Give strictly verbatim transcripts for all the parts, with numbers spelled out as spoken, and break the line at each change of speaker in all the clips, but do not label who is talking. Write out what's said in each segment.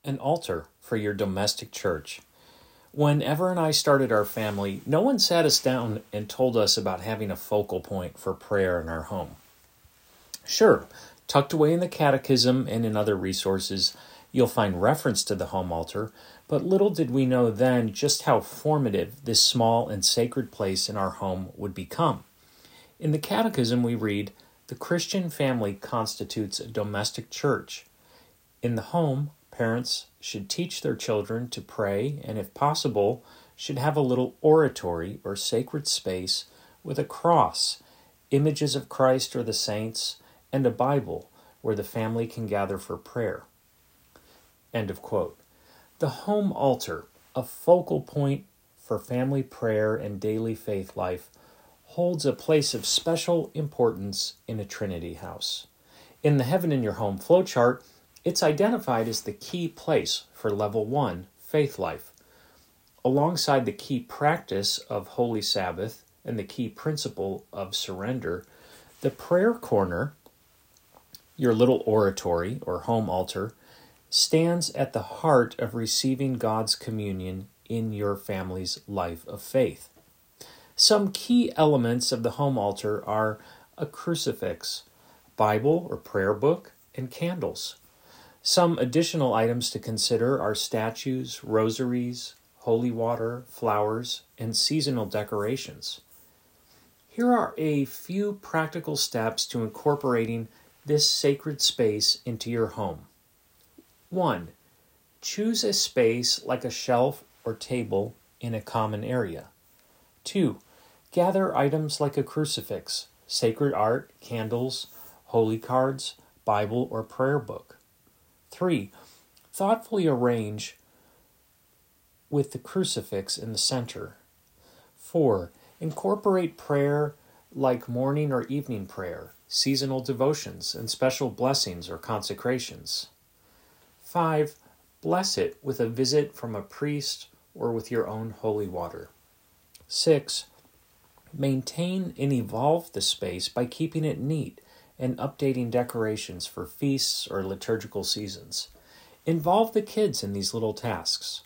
an altar for your domestic church. When Ever and I started our family, no one sat us down and told us about having a focal point for prayer in our home. Sure, tucked away in the catechism and in other resources, you'll find reference to the home altar, but little did we know then just how formative this small and sacred place in our home would become. In the catechism we read, "The Christian family constitutes a domestic church. In the home, parents should teach their children to pray and, if possible, should have a little oratory or sacred space with a cross, images of Christ or the saints, and a Bible where the family can gather for prayer." End of quote. The home altar, a focal point for family prayer and daily faith life, holds a place of special importance in a Trinity house. In the Heaven in Your Home flowchart, it's identified as the key place for level one, faith life. Alongside the key practice of Holy Sabbath and the key principle of surrender, the prayer corner, your little oratory or home altar, stands at the heart of receiving God's communion in your family's life of faith. Some key elements of the home altar are a crucifix, Bible or prayer book, and candles. Some additional items to consider are statues, rosaries, holy water, flowers, and seasonal decorations. Here are a few practical steps to incorporating this sacred space into your home. One, choose a space like a shelf or table in a common area. Two, gather items like a crucifix, sacred art, candles, holy cards, Bible or prayer book. Three, thoughtfully arrange with the crucifix in the center. Four, incorporate prayer like morning or evening prayer, seasonal devotions, and special blessings or consecrations. Five, bless it with a visit from a priest or with your own holy water. Six, maintain and evolve the space by keeping it neat and updating decorations for feasts or liturgical seasons. Involve the kids in these little tasks.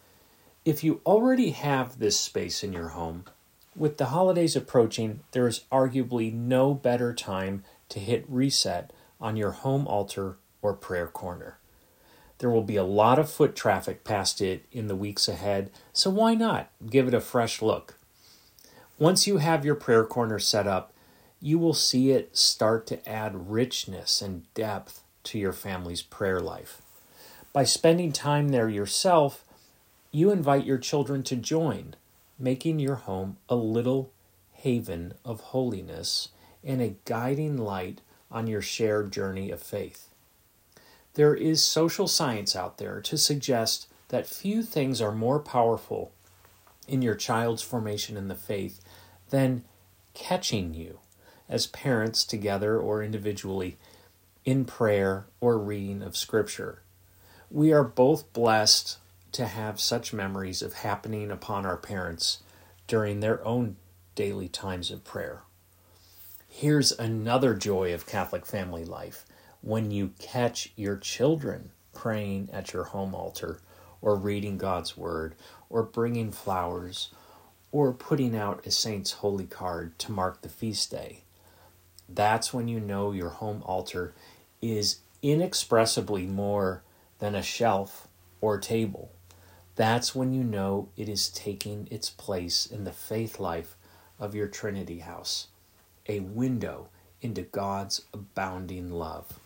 If you already have this space in your home, with the holidays approaching, there is arguably no better time to hit reset on your home altar or prayer corner. There will be a lot of foot traffic past it in the weeks ahead, so why not give it a fresh look? Once you have your prayer corner set up, you will see it start to add richness and depth to your family's prayer life. By spending time there yourself, you invite your children to join, making your home a little haven of holiness and a guiding light on your shared journey of faith. There is social science out there to suggest that few things are more powerful in your child's formation in the faith than catching you as parents together or individually in prayer or reading of Scripture. We are both blessed to have such memories of happening upon our parents during their own daily times of prayer. Here's another joy of Catholic family life: when you catch your children praying at your home altar, or reading God's Word, or bringing flowers, or putting out a saint's holy card to mark the feast day. That's when you know your home altar is inexpressibly more than a shelf or table. That's when you know it is taking its place in the faith life of your Trinity house, a window into God's abounding love.